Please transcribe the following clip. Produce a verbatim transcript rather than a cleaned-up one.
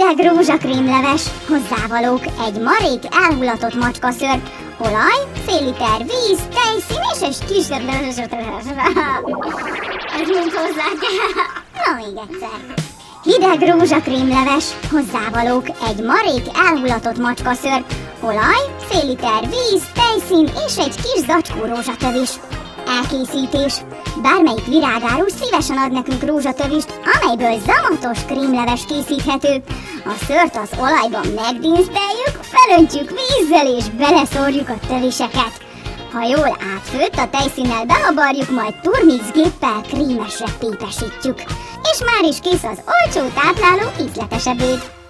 hideg rózsakrémleves, hozzávalók: egy marék elhullatott macskaszőr, olaj, fél liter víz, tejszín és egy kis... Ez mind hozzá kell. Na, még egyszer. Hideg rózsakrémleves, hozzávalók: egy marék elhullatott macskaszőr, olaj, fél liter víz, tejszín és egy kis zacskó rózsatövés. Elkészítés: bármelyik virágárus szívesen ad nekünk rózsatövist, amelyből zamatos krémleves készíthető. A szőrt az olajban megdinszteljük, felöntjük vízzel és beleszórjuk a tövéseket. Ha jól átfőtt, a tejszínnel behabarjuk, majd turmixgéppel krémesre pépesítjük. És már is kész az olcsó, tápláló, ízletes ebéd.